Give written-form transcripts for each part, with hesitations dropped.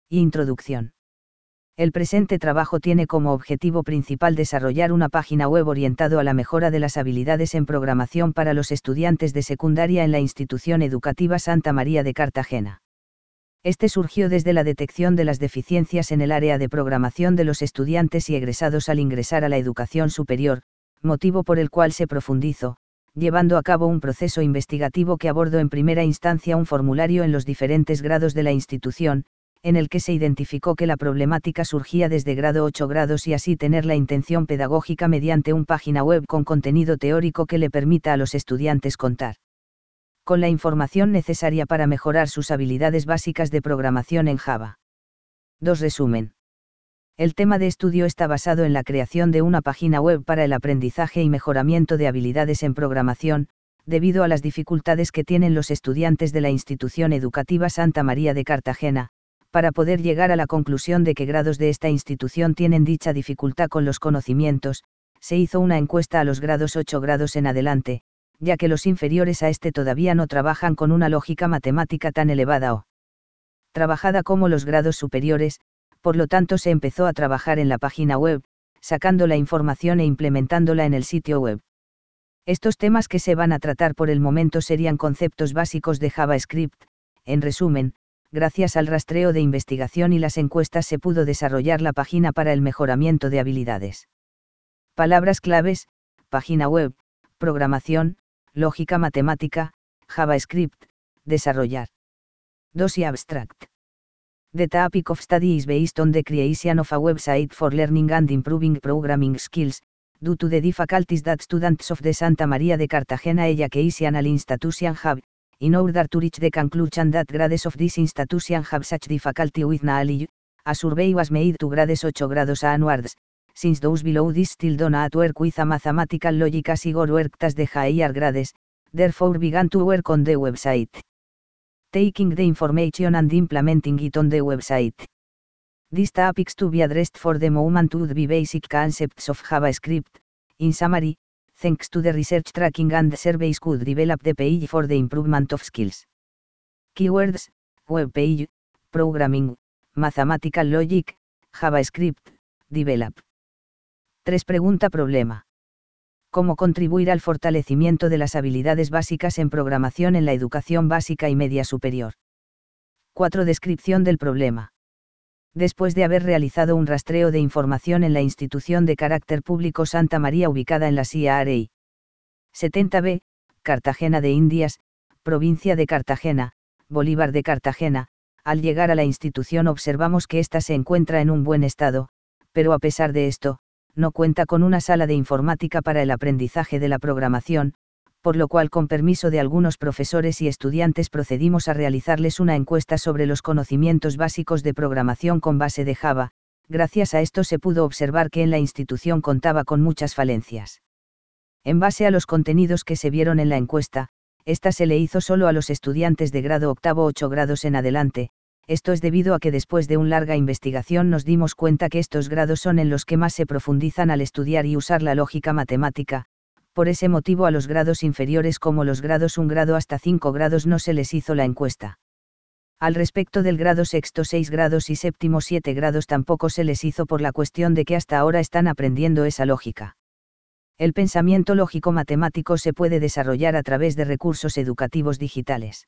Introducción. El presente trabajo tiene como objetivo principal desarrollar una página web orientado a la mejora de las habilidades en programación para los estudiantes de secundaria en la institución educativa Santa María de Cartagena. Este surgió desde la detección de las deficiencias en el área de programación de los estudiantes y egresados al ingresar a la educación superior, motivo por el cual se profundizó, llevando a cabo un proceso investigativo que abordó en primera instancia un formulario en los diferentes grados de la institución, en el que se identificó que la problemática surgía desde grado 8 grados y así tener la intención pedagógica mediante una página web con contenido teórico que le permita a los estudiantes contar con la información necesaria para mejorar sus habilidades básicas de programación en Java. 2. Resumen. El tema de estudio está basado en la creación de una página web para el aprendizaje y mejoramiento de habilidades en programación, debido a las dificultades que tienen los estudiantes de la institución educativa Santa María de Cartagena, para poder llegar a la conclusión de qué grados de esta institución tienen dicha dificultad con los conocimientos. Se hizo una encuesta a los grados 8 grados en adelante, ya que los inferiores a este todavía no trabajan con una lógica matemática tan elevada o trabajada como los grados superiores, por lo tanto se empezó a trabajar en la página web, sacando la información e implementándola en el sitio web. Estos temas que se van a tratar por el momento serían conceptos básicos de JavaScript. En resumen, gracias al rastreo de investigación y las encuestas se pudo desarrollar la página para el mejoramiento de habilidades. Palabras claves: página web, programación, lógica matemática, JavaScript, desarrollar. 2. Y abstract. The topic of study is based on the creation of a website for learning and improving programming skills, due to the difficulties that students of the Santa María de Cartagena Educational Institution have, in order to reach the conclusion that grades of this institution have such difficulty with knowledge. A survey was made to grades 8 grados onwards, since those below this still do not work with a mathematical logic as Igor worked as the higher grades, therefore began to work on the website. Taking the information and implementing it on the website. These topics to be addressed for the moment would be basic concepts of JavaScript. In summary, thanks to the research tracking and surveys could develop the page for the improvement of skills. Keywords: web page, programming, mathematical logic, JavaScript, develop. 3. Pregunta problema. ¿Cómo contribuir al fortalecimiento de las habilidades básicas en programación en la educación básica y media superior? 4. Descripción del problema. Después de haber realizado un rastreo de información en la institución de carácter público Santa María ubicada en la CRI 70B, Cartagena de Indias, provincia de Cartagena, Bolívar de Cartagena, al llegar a la institución observamos que ésta se encuentra en un buen estado, pero a pesar de esto, no cuenta con una sala de informática para el aprendizaje de la programación, por lo cual con permiso de algunos profesores y estudiantes procedimos a realizarles una encuesta sobre los conocimientos básicos de programación con base de Java. Gracias a esto se pudo observar que en la institución contaba con muchas falencias. En base a los contenidos que se vieron en la encuesta, esta se le hizo solo a los estudiantes de grado octavo 8 grados en adelante. Esto es debido a que después de una larga investigación nos dimos cuenta que estos grados son en los que más se profundizan al estudiar y usar la lógica matemática. Por ese motivo a los grados inferiores como los grados 1 grado hasta 5 grados no se les hizo la encuesta. Al respecto del grado sexto 6 grados y séptimo 7 grados tampoco se les hizo por la cuestión de que hasta ahora están aprendiendo esa lógica. El pensamiento lógico matemático se puede desarrollar a través de recursos educativos digitales.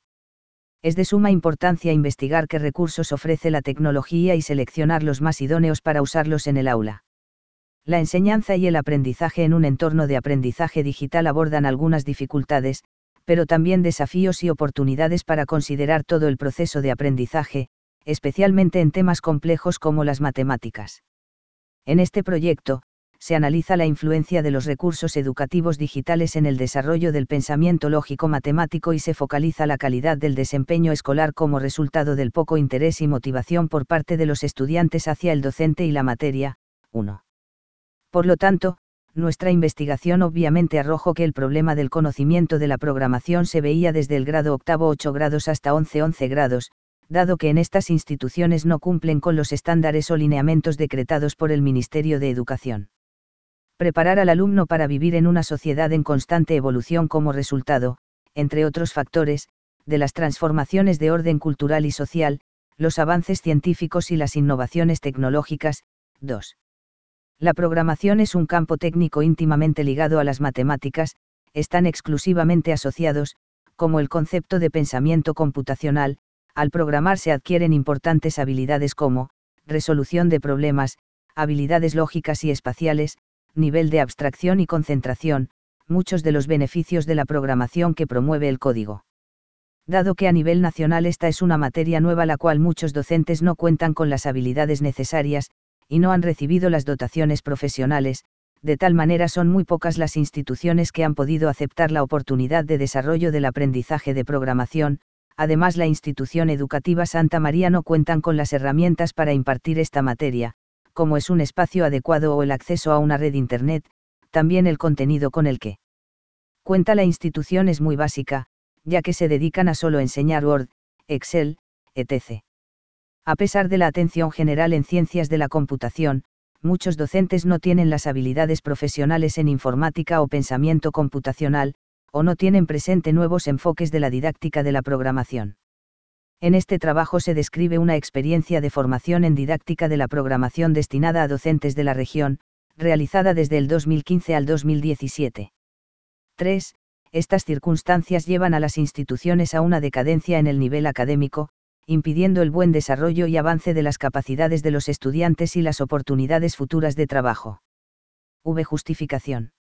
Es de suma importancia investigar qué recursos ofrece la tecnología y seleccionar los más idóneos para usarlos en el aula. La enseñanza y el aprendizaje en un entorno de aprendizaje digital abordan algunas dificultades, pero también desafíos y oportunidades para considerar todo el proceso de aprendizaje, especialmente en temas complejos como las matemáticas. En este proyecto, se analiza la influencia de los recursos educativos digitales en el desarrollo del pensamiento lógico matemático y se focaliza la calidad del desempeño escolar como resultado del poco interés y motivación por parte de los estudiantes hacia el docente y la materia. 1. Por lo tanto, nuestra investigación obviamente arrojó que el problema del conocimiento de la programación se veía desde el grado octavo 8 grados hasta 11 grados, dado que en estas instituciones no cumplen con los estándares o lineamientos decretados por el Ministerio de Educación. Preparar al alumno para vivir en una sociedad en constante evolución como resultado, entre otros factores, de las transformaciones de orden cultural y social, los avances científicos y las innovaciones tecnológicas. 2. La programación es un campo técnico íntimamente ligado a las matemáticas, están exclusivamente asociados, como el concepto de pensamiento computacional. Al programar se adquieren importantes habilidades como, resolución de problemas, habilidades lógicas y espaciales, nivel de abstracción y concentración, muchos de los beneficios de la programación que promueve el código. Dado que a nivel nacional esta es una materia nueva la cual muchos docentes no cuentan con las habilidades necesarias, y no han recibido las dotaciones profesionales, de tal manera son muy pocas las instituciones que han podido aceptar la oportunidad de desarrollo del aprendizaje de programación. Además, la institución educativa Santa María no cuentan con las herramientas para impartir esta materia, como es un espacio adecuado o el acceso a una red Internet. También el contenido con el que cuenta la institución es muy básica, ya que se dedican a solo enseñar Word, Excel, etc. A pesar de la atención general en ciencias de la computación, muchos docentes no tienen las habilidades profesionales en informática o pensamiento computacional, o no tienen presente nuevos enfoques de la didáctica de la programación. En este trabajo se describe una experiencia de formación en didáctica de la programación destinada a docentes de la región, realizada desde el 2015 al 2017. 3. Estas circunstancias llevan a las instituciones a una decadencia en el nivel académico, impidiendo el buen desarrollo y avance de las capacidades de los estudiantes y las oportunidades futuras de trabajo. Justificación.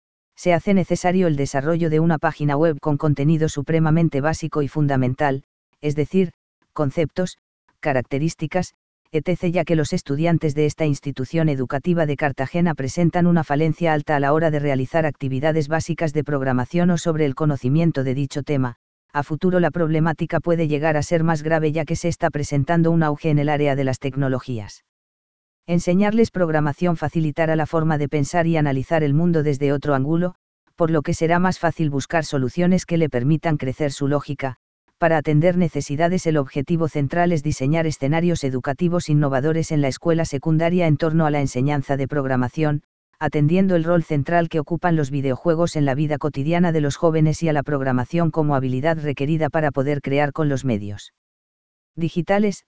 Se hace necesario el desarrollo de una página web con contenido supremamente básico y fundamental, es decir, conceptos, características, etc., ya que los estudiantes de esta institución educativa de Cartagena presentan una falencia alta a la hora de realizar actividades básicas de programación o sobre el conocimiento de dicho tema. A futuro la problemática puede llegar a ser más grave ya que se está presentando un auge en el área de las tecnologías. Enseñarles programación facilitará la forma de pensar y analizar el mundo desde otro ángulo, por lo que será más fácil buscar soluciones que le permitan crecer su lógica. Para atender necesidades, el objetivo central es diseñar escenarios educativos innovadores en la escuela secundaria en torno a la enseñanza de programación, atendiendo el rol central que ocupan los videojuegos en la vida cotidiana de los jóvenes y a la programación como habilidad requerida para poder crear con los medios digitales.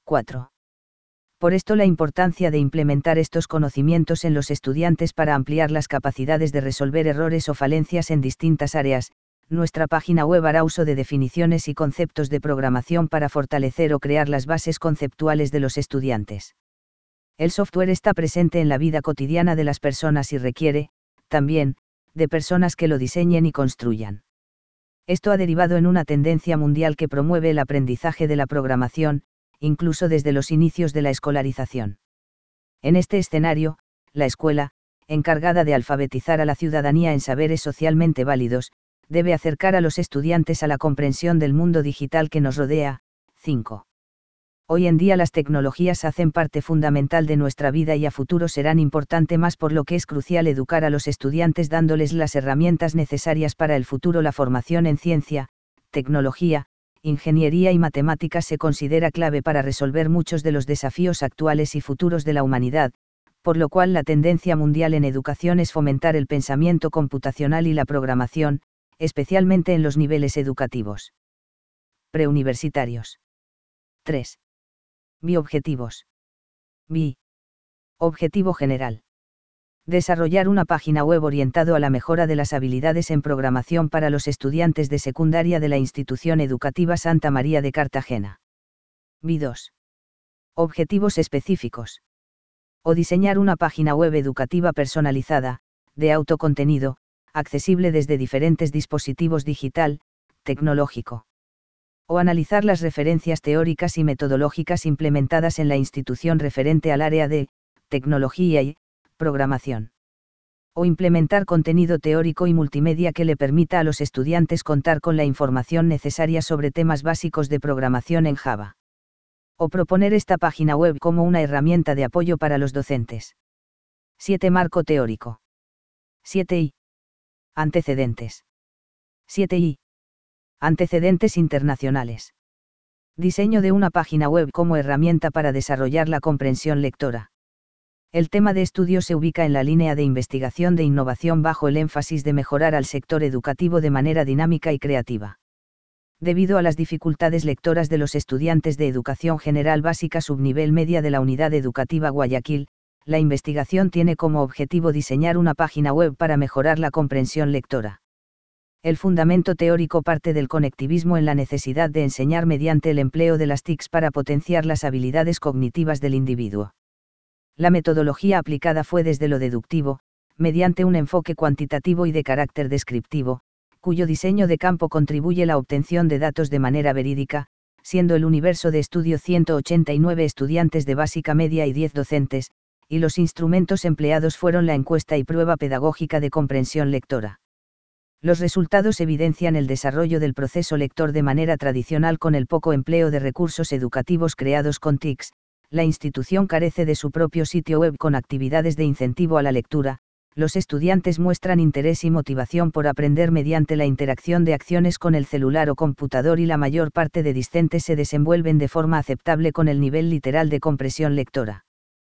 4. Por esto la importancia de implementar estos conocimientos en los estudiantes para ampliar las capacidades de resolver errores o falencias en distintas áreas. Nuestra página web hará uso de definiciones y conceptos de programación para fortalecer o crear las bases conceptuales de los estudiantes. El software está presente en la vida cotidiana de las personas y requiere, también, de personas que lo diseñen y construyan. Esto ha derivado en una tendencia mundial que promueve el aprendizaje de la programación, incluso desde los inicios de la escolarización. En este escenario, la escuela, encargada de alfabetizar a la ciudadanía en saberes socialmente válidos, debe acercar a los estudiantes a la comprensión del mundo digital que nos rodea. 5. Hoy en día las tecnologías hacen parte fundamental de nuestra vida y a futuro serán importante más, por lo que es crucial educar a los estudiantes dándoles las herramientas necesarias para el futuro. La formación en ciencia, tecnología, ingeniería y matemáticas se considera clave para resolver muchos de los desafíos actuales y futuros de la humanidad, por lo cual la tendencia mundial en educación es fomentar el pensamiento computacional y la programación, especialmente en los niveles educativos preuniversitarios. 3. Objetivos. Objetivo general. Desarrollar una página web orientado a la mejora de las habilidades en programación para los estudiantes de secundaria de la institución educativa Santa María de Cartagena. 2. Objetivos específicos. Diseñar una página web educativa personalizada, de autocontenido, accesible desde diferentes dispositivos digital, tecnológico. Analizar las referencias teóricas y metodológicas implementadas en la institución referente al área de tecnología y programación. Implementar contenido teórico y multimedia que le permita a los estudiantes contar con la información necesaria sobre temas básicos de programación en Java. Proponer esta página web como una herramienta de apoyo para los docentes. 7. Marco teórico. 7i. Antecedentes. 7i. Antecedentes internacionales. Diseño de una página web como herramienta para desarrollar la comprensión lectora. El tema de estudio se ubica en la línea de investigación de innovación bajo el énfasis de mejorar al sector educativo de manera dinámica y creativa. Debido a las dificultades lectoras de los estudiantes de educación general básica subnivel media de la Unidad Educativa Guayaquil, la investigación tiene como objetivo diseñar una página web para mejorar la comprensión lectora. El fundamento teórico parte del conectivismo en la necesidad de enseñar mediante el empleo de las TICs para potenciar las habilidades cognitivas del individuo. La metodología aplicada fue desde lo deductivo, mediante un enfoque cuantitativo y de carácter descriptivo, cuyo diseño de campo contribuye a la obtención de datos de manera verídica, siendo el universo de estudio 189 estudiantes de básica media y 10 docentes, y los instrumentos empleados fueron la encuesta y prueba pedagógica de comprensión lectora. Los resultados evidencian el desarrollo del proceso lector de manera tradicional con el poco empleo de recursos educativos creados con TICs. La institución carece de su propio sitio web con actividades de incentivo a la lectura. Los estudiantes muestran interés y motivación por aprender mediante la interacción de acciones con el celular o computador y la mayor parte de discentes se desenvuelven de forma aceptable con el nivel literal de comprensión lectora.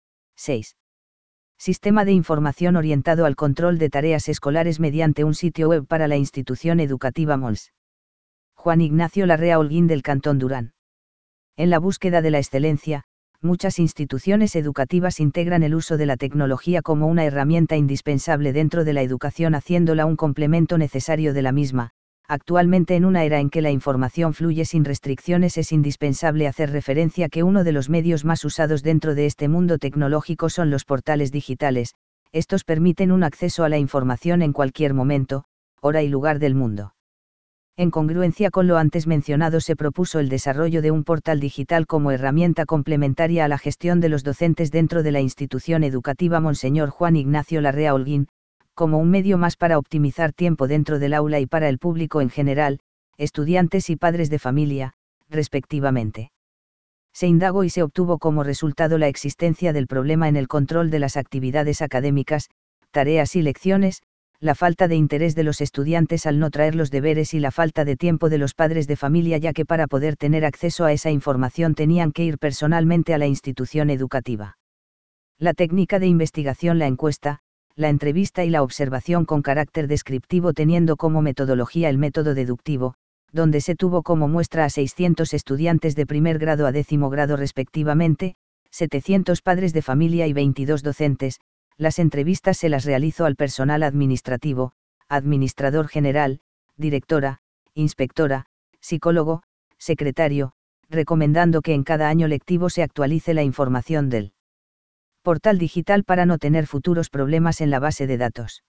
6. Sistema de información orientado al control de tareas escolares mediante un sitio web para la institución educativa MOLS. Juan Ignacio Larrea Holguín del Cantón Durán. En la búsqueda de la excelencia, muchas instituciones educativas integran el uso de la tecnología como una herramienta indispensable dentro de la educación, haciéndola un complemento necesario de la misma. Actualmente, en una era en que la información fluye sin restricciones, es indispensable hacer referencia que uno de los medios más usados dentro de este mundo tecnológico son los portales digitales. Estos permiten un acceso a la información en cualquier momento, hora y lugar del mundo. En congruencia con lo antes mencionado, se propuso el desarrollo de un portal digital como herramienta complementaria a la gestión de los docentes dentro de la institución educativa Monseñor Juan Ignacio Larrea Holguín, como un medio más para optimizar tiempo dentro del aula y para el público en general, estudiantes y padres de familia, respectivamente. Se indagó y se obtuvo como resultado la existencia del problema en el control de las actividades académicas, tareas y lecciones, la falta de interés de los estudiantes al no traer los deberes y la falta de tiempo de los padres de familia, ya que para poder tener acceso a esa información tenían que ir personalmente a la institución educativa. La técnica de investigación, la encuesta, la entrevista y la observación con carácter descriptivo, teniendo como metodología el método deductivo, donde se tuvo como muestra a 600 estudiantes de primer grado a 10º grado respectivamente, 700 padres de familia y 22 docentes. Las entrevistas se las realizó al personal administrativo, administrador general, directora, inspectora, psicólogo, secretario, recomendando que en cada año lectivo se actualice la información del portal digital para no tener futuros problemas en la base de datos.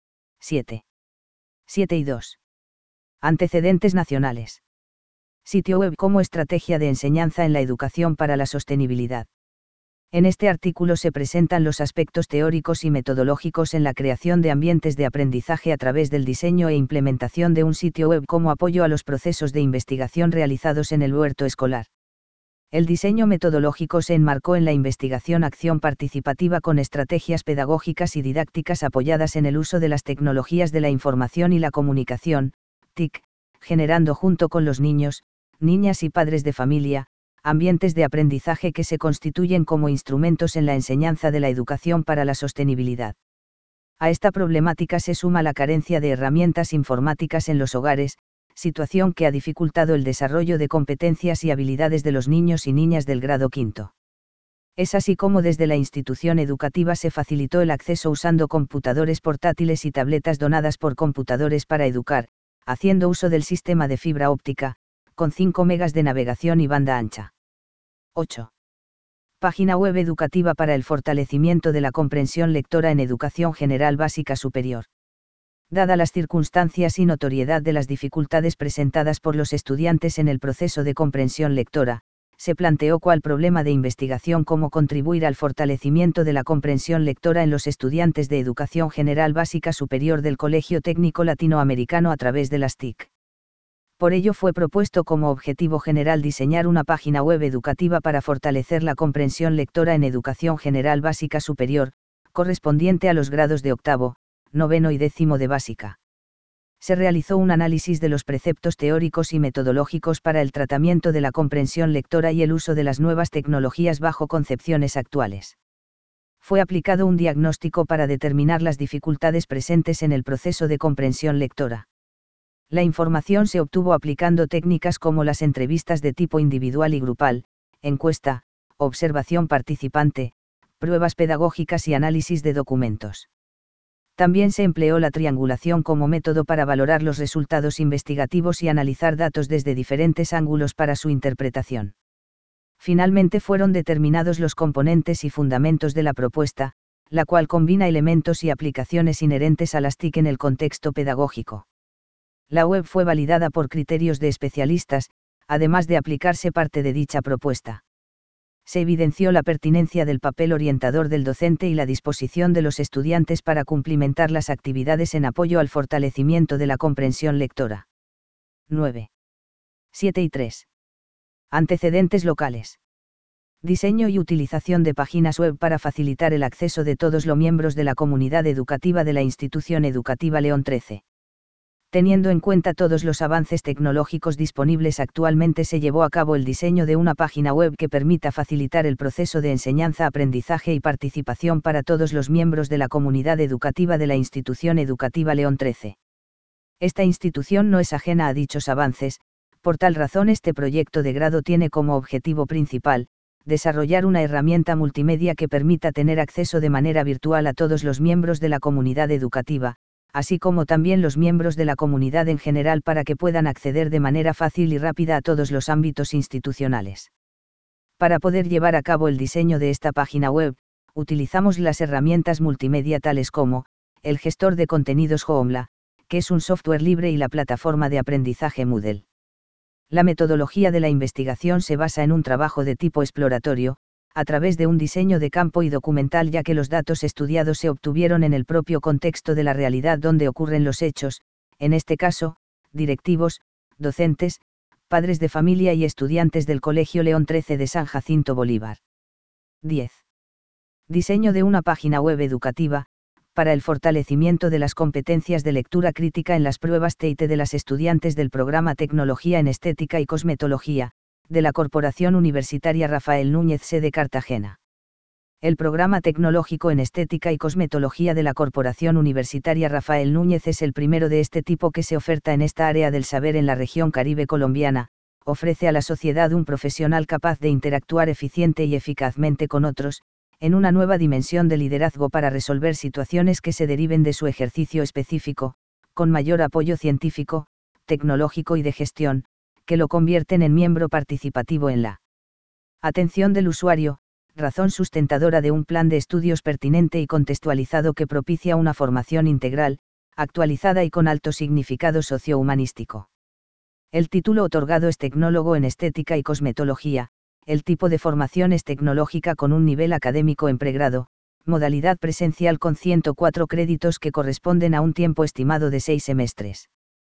7. 7 y 2. Antecedentes nacionales. Sitio web como estrategia de enseñanza en la educación para la sostenibilidad. En este artículo se presentan los aspectos teóricos y metodológicos en la creación de ambientes de aprendizaje a través del diseño e implementación de un sitio web como apoyo a los procesos de investigación realizados en el huerto escolar. El diseño metodológico se enmarcó en la investigación-acción participativa con estrategias pedagógicas y didácticas apoyadas en el uso de las tecnologías de la información y la comunicación, TIC, generando junto con los niños, niñas y padres de familia, ambientes de aprendizaje que se constituyen como instrumentos en la enseñanza de la educación para la sostenibilidad. A esta problemática se suma la carencia de herramientas informáticas en los hogares, situación que ha dificultado el desarrollo de competencias y habilidades de los niños y niñas del grado quinto. Es así como desde la institución educativa se facilitó el acceso usando computadores portátiles y tabletas donadas por Computadores para Educar, haciendo uso del sistema de fibra óptica, con 5 megas de navegación y banda ancha. 8. Página web educativa para el fortalecimiento de la comprensión lectora en educación general básica superior. Dada las circunstancias y notoriedad de las dificultades presentadas por los estudiantes en el proceso de comprensión lectora, se planteó cuál problema de investigación cómo contribuir al fortalecimiento de la comprensión lectora en los estudiantes de educación general básica superior del Colegio Técnico Latinoamericano a través de las TIC. Por ello fue propuesto como objetivo general diseñar una página web educativa para fortalecer la comprensión lectora en educación general básica superior, correspondiente a los grados de octavo, noveno y 10º de básica. Se realizó un análisis de los preceptos teóricos y metodológicos para el tratamiento de la comprensión lectora y el uso de las nuevas tecnologías bajo concepciones actuales. Fue aplicado un diagnóstico para determinar las dificultades presentes en el proceso de comprensión lectora. La información se obtuvo aplicando técnicas como las entrevistas de tipo individual y grupal, encuesta, observación participante, pruebas pedagógicas y análisis de documentos. También se empleó la triangulación como método para valorar los resultados investigativos y analizar datos desde diferentes ángulos para su interpretación. Finalmente fueron determinados los componentes y fundamentos de la propuesta, la cual combina elementos y aplicaciones inherentes a las TIC en el contexto pedagógico. La web fue validada por criterios de especialistas, además de aplicarse parte de dicha propuesta. Se evidenció la pertinencia del papel orientador del docente y la disposición de los estudiantes para cumplimentar las actividades en apoyo al fortalecimiento de la comprensión lectora. 9. 7 y 3. Antecedentes locales. Diseño y utilización de páginas web para facilitar el acceso de todos los miembros de la comunidad educativa de la institución educativa León XIII. Teniendo en cuenta todos los avances tecnológicos disponibles actualmente, se llevó a cabo el diseño de una página web que permita facilitar el proceso de enseñanza-aprendizaje y participación para todos los miembros de la comunidad educativa de la institución educativa León XIII. Esta institución no es ajena a dichos avances, por tal razón este proyecto de grado tiene como objetivo principal, desarrollar una herramienta multimedia que permita tener acceso de manera virtual a todos los miembros de la comunidad educativa, así como también los miembros de la comunidad en general para que puedan acceder de manera fácil y rápida a todos los ámbitos institucionales. Para poder llevar a cabo el diseño de esta página web, utilizamos las herramientas multimedia tales como, el gestor de contenidos Joomla, que es un software libre, y la plataforma de aprendizaje Moodle. La metodología de la investigación se basa en un trabajo de tipo exploratorio, a través de un diseño de campo y documental, ya que los datos estudiados se obtuvieron en el propio contexto de la realidad donde ocurren los hechos, en este caso, directivos, docentes, padres de familia y estudiantes del Colegio León XIII de San Jacinto Bolívar. 10. Diseño de una página web educativa, para el fortalecimiento de las competencias de lectura crítica en las pruebas TEIT de las estudiantes del programa Tecnología en Estética y Cosmetología, de la Corporación Universitaria Rafael Núñez sede Cartagena. El programa tecnológico en Estética y Cosmetología de la Corporación Universitaria Rafael Núñez es el primero de este tipo que se oferta en esta área del saber en la región Caribe colombiana. Ofrece a la sociedad un profesional capaz de interactuar eficiente y eficazmente con otros, en una nueva dimensión de liderazgo para resolver situaciones que se deriven de su ejercicio específico, con mayor apoyo científico, tecnológico y de gestión, que lo convierten en miembro participativo en la atención del usuario, razón sustentadora de un plan de estudios pertinente y contextualizado que propicia una formación integral, actualizada y con alto significado sociohumanístico. El título otorgado es Tecnólogo en Estética y Cosmetología. El tipo de formación es tecnológica con un nivel académico en pregrado, modalidad presencial con 104 créditos que corresponden a un tiempo estimado de 6 semestres.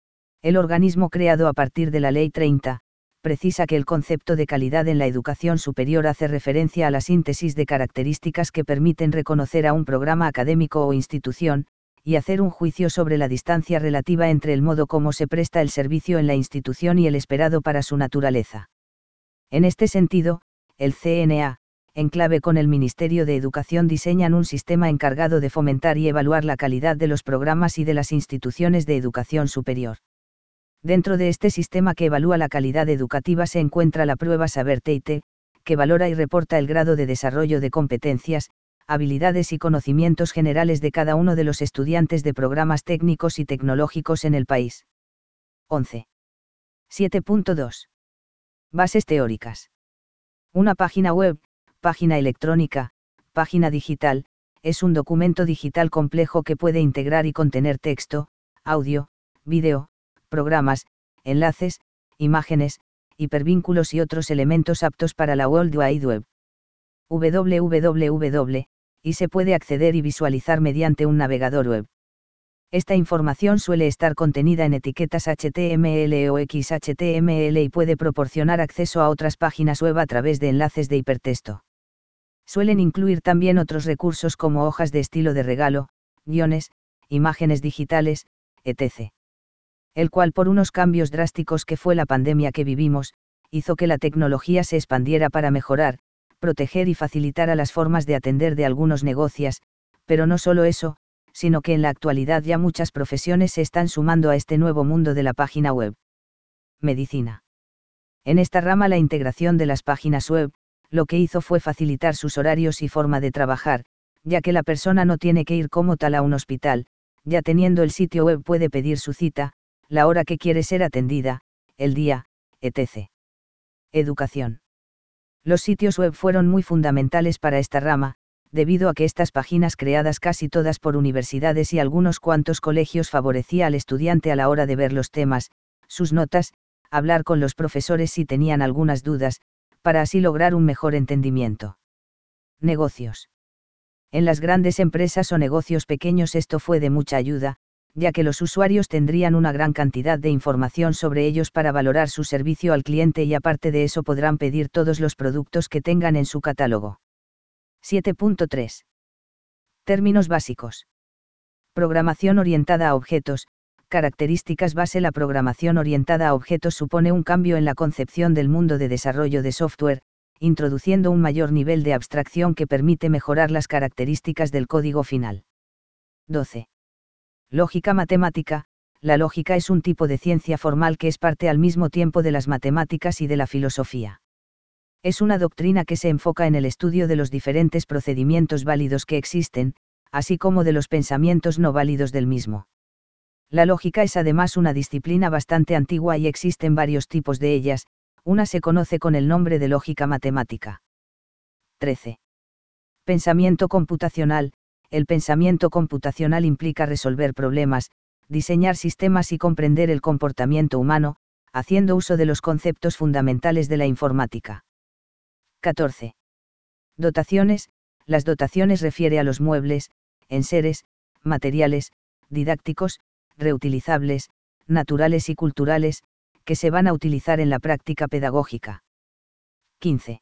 El organismo creado a partir de la Ley 30, precisa que el concepto de calidad en la educación superior hace referencia a la síntesis de características que permiten reconocer a un programa académico o institución, y hacer un juicio sobre la distancia relativa entre el modo como se presta el servicio en la institución y el esperado para su naturaleza. En este sentido, el CNA, en clave con el Ministerio de Educación, diseñan un sistema encargado de fomentar y evaluar la calidad de los programas y de las instituciones de educación superior. Dentro de este sistema que evalúa la calidad educativa se encuentra la prueba Saber TEIT, que valora y reporta el grado de desarrollo de competencias, habilidades y conocimientos generales de cada uno de los estudiantes de programas técnicos y tecnológicos en el país. 11. 7.2. Bases teóricas. Una página web, página electrónica, página digital, es un documento digital complejo que puede integrar y contener texto, audio, vídeo, programas, enlaces, imágenes, hipervínculos y otros elementos aptos para la World Wide Web. www, y se puede acceder y visualizar mediante un navegador web. Esta información suele estar contenida en etiquetas HTML o XHTML y puede proporcionar acceso a otras páginas web a través de enlaces de hipertexto. Suelen incluir también otros recursos como hojas de estilo de regalo, guiones, imágenes digitales, etc. El cual, por unos cambios drásticos que fue la pandemia que vivimos, hizo que la tecnología se expandiera para mejorar, proteger y facilitar a las formas de atender de algunos negocios, pero no solo eso, sino que en la actualidad ya muchas profesiones se están sumando a este nuevo mundo de la página web. Medicina. En esta rama la integración de las páginas web, lo que hizo fue facilitar sus horarios y forma de trabajar, ya que la persona no tiene que ir como tal a un hospital, ya teniendo el sitio web puede pedir su cita, la hora que quiere ser atendida, el día, etc. Educación. Los sitios web fueron muy fundamentales para esta rama, debido a que estas páginas creadas casi todas por universidades y algunos cuantos colegios favorecía al estudiante a la hora de ver los temas, sus notas, hablar con los profesores si tenían algunas dudas, para así lograr un mejor entendimiento. Negocios. En las grandes empresas o negocios pequeños esto fue de mucha ayuda, ya que los usuarios tendrían una gran cantidad de información sobre ellos para valorar su servicio al cliente y aparte de eso podrán pedir todos los productos que tengan en su catálogo. 7.3. Términos básicos. Programación orientada a objetos. Características base. La programación orientada a objetos supone un cambio en la concepción del mundo de desarrollo de software, introduciendo un mayor nivel de abstracción que permite mejorar las características del código final. 12. Lógica matemática. La lógica es un tipo de ciencia formal que es parte al mismo tiempo de las matemáticas y de la filosofía. Es una doctrina que se enfoca en el estudio de los diferentes procedimientos válidos que existen, así como de los pensamientos no válidos del mismo. La lógica es además una disciplina bastante antigua y existen varios tipos de ellas, una se conoce con el nombre de lógica matemática. 13. Pensamiento computacional. El pensamiento computacional implica resolver problemas, diseñar sistemas y comprender el comportamiento humano, haciendo uso de los conceptos fundamentales de la informática. 14. Dotaciones. Las dotaciones refiere a los muebles, enseres, materiales, didácticos, reutilizables, naturales y culturales, que se van a utilizar en la práctica pedagógica. 15.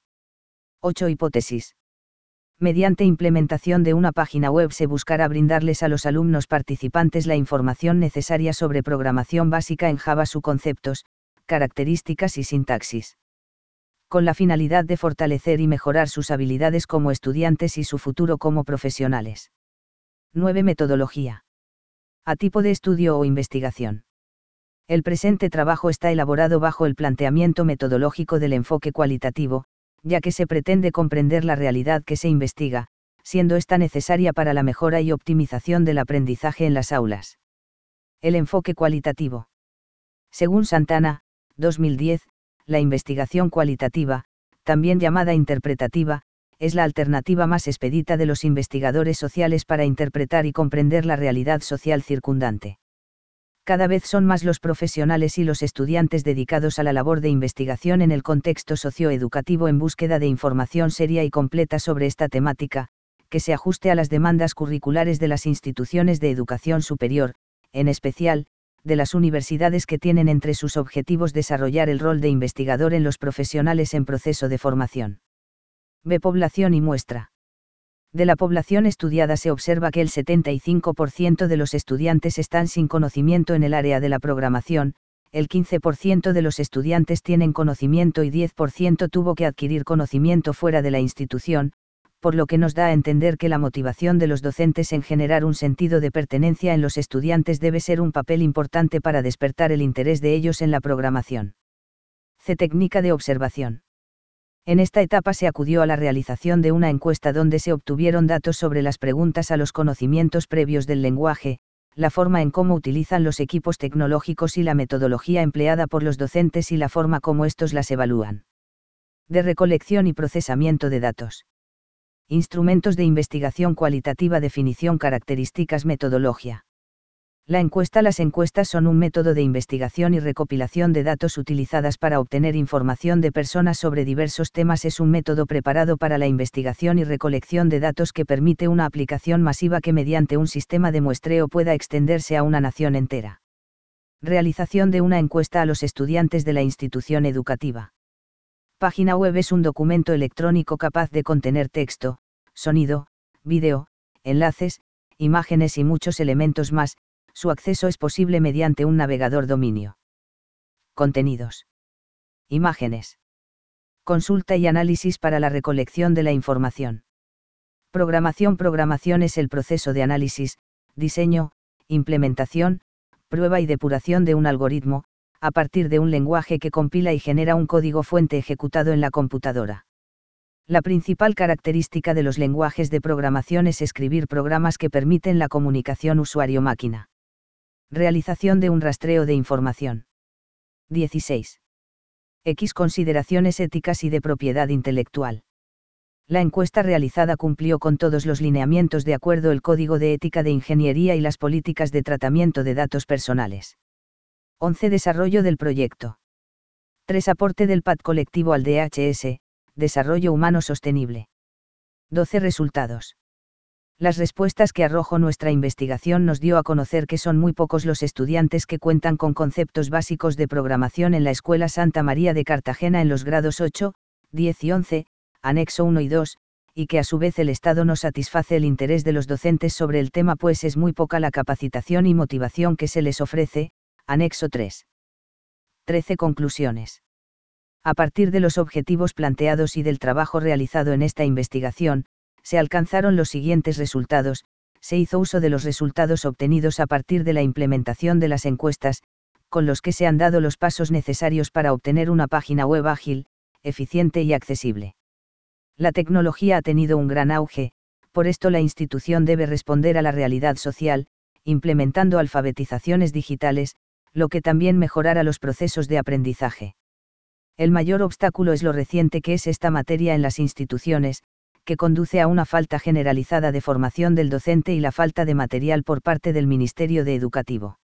8 hipótesis. Mediante implementación de una página web se buscará brindarles a los alumnos participantes la información necesaria sobre programación básica en Java, sus conceptos, características y sintaxis, con la finalidad de fortalecer y mejorar sus habilidades como estudiantes y su futuro como profesionales. 9. Metodología. A tipo de estudio o investigación. El presente trabajo está elaborado bajo el planteamiento metodológico del enfoque cualitativo, ya que se pretende comprender la realidad que se investiga, siendo esta necesaria para la mejora y optimización del aprendizaje en las aulas. El enfoque cualitativo. Según Santana, 2010, la investigación cualitativa, también llamada interpretativa, es la alternativa más expedita de los investigadores sociales para interpretar y comprender la realidad social circundante. Cada vez son más los profesionales y los estudiantes dedicados a la labor de investigación en el contexto socioeducativo en búsqueda de información seria y completa sobre esta temática, que se ajuste a las demandas curriculares de las instituciones de educación superior, en especial, de las universidades que tienen entre sus objetivos desarrollar el rol de investigador en los profesionales en proceso de formación. B. Población y muestra. De la población estudiada se observa que el 75% de los estudiantes están sin conocimiento en el área de la programación, el 15% de los estudiantes tienen conocimiento y 10% tuvo que adquirir conocimiento fuera de la institución, por lo que nos da a entender que la motivación de los docentes en generar un sentido de pertenencia en los estudiantes debe ser un papel importante para despertar el interés de ellos en la programación. C. Técnica de observación. En esta etapa se acudió a la realización de una encuesta donde se obtuvieron datos sobre las preguntas a los conocimientos previos del lenguaje, la forma en cómo utilizan los equipos tecnológicos y la metodología empleada por los docentes y la forma como estos las evalúan. De recolección y procesamiento de datos. Instrumentos de investigación cualitativa. Definición. Características. Metodología. Las encuestas son un método de investigación y recopilación de datos utilizadas para obtener información de personas sobre diversos temas. Es un método preparado para la investigación y recolección de datos que permite una aplicación masiva que mediante un sistema de muestreo pueda extenderse a una nación entera. Realización de una encuesta a los estudiantes de la institución educativa. Página web es un documento electrónico capaz de contener texto, sonido, vídeo, enlaces, imágenes y muchos elementos más. Su acceso es posible mediante un navegador dominio. Contenidos. Imágenes. Consulta y análisis para la recolección de la información. Programación. Programación es el proceso de análisis, diseño, implementación, prueba y depuración de un algoritmo, a partir de un lenguaje que compila y genera un código fuente ejecutado en la computadora. La principal característica de los lenguajes de programación es escribir programas que permiten la comunicación usuario-máquina. Realización de un rastreo de información. 16. Consideraciones éticas y de propiedad intelectual. La encuesta realizada cumplió con todos los lineamientos de acuerdo al Código de Ética de Ingeniería y las políticas de tratamiento de datos personales. 11. Desarrollo del proyecto. 3. Aporte del PAD colectivo al DHS, Desarrollo Humano Sostenible. 12. Resultados. Las respuestas que arrojó nuestra investigación nos dio a conocer que son muy pocos los estudiantes que cuentan con conceptos básicos de programación en la Escuela Santa María de Cartagena en los grados 8, 10 y 11, anexo 1 y 2, y que a su vez el Estado no satisface el interés de los docentes sobre el tema pues es muy poca la capacitación y motivación que se les ofrece, anexo 3. 13. Conclusiones. A partir de los objetivos planteados y del trabajo realizado en esta investigación, se alcanzaron los siguientes resultados. Se hizo uso de los resultados obtenidos a partir de la implementación de las encuestas, con los que se han dado los pasos necesarios para obtener una página web ágil, eficiente y accesible. La tecnología ha tenido un gran auge, por esto la institución debe responder a la realidad social, implementando alfabetizaciones digitales, lo que también mejorará los procesos de aprendizaje. El mayor obstáculo es lo reciente que es esta materia en las instituciones, que conduce a una falta generalizada de formación del docente y la falta de material por parte del Ministerio de Educativo.